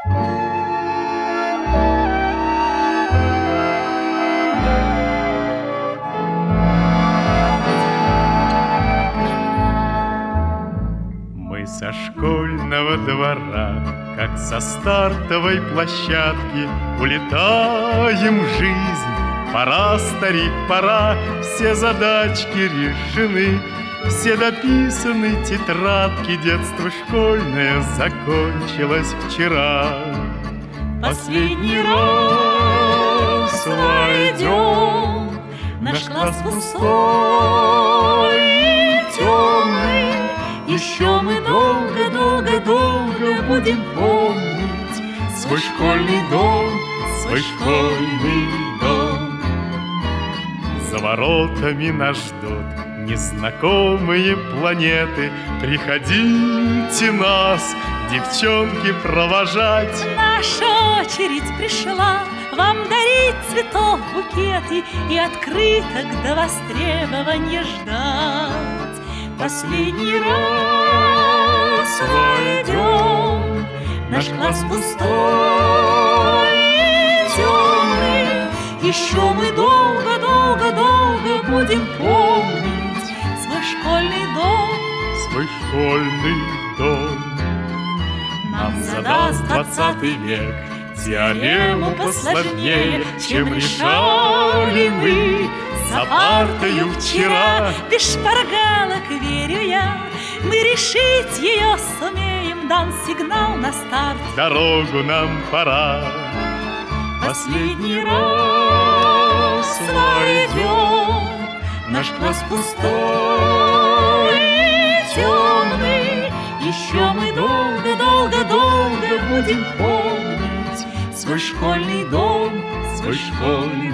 Мы со школьного двора, как со стартовой площадки, улетаем в жизнь. Пора, старик, пора, все задачки решены, все дописаны тетрадки, детство школьное закончилось вчера. Последний раз войдем, наш класс пустой и темный. Еще мы долго-долго-долго будем помнить свой школьный дом, свой школьный дом. За воротами нас ждут незнакомые планеты. Приходите нас, девчонки, провожать. Наша очередь пришла вам дарить цветов букеты и открыток до востребования ждать. Последний раз войдем, наш класс пустой и темный. Еще мы долго-долго-долго будем помнить свой школьный дом, свой школьный дом. Нам задаст 20 век теорему посложнее, чем решали мы за партою вчера. Без шпаргалок, верю я, мы решить ее сумеем. Дан сигнал на старт, дорогу нам пора. Последний раз войдем, наш класс пустой и темный. Еще мы долго-долго-долго будем помнить свой школьный дом, свой школьный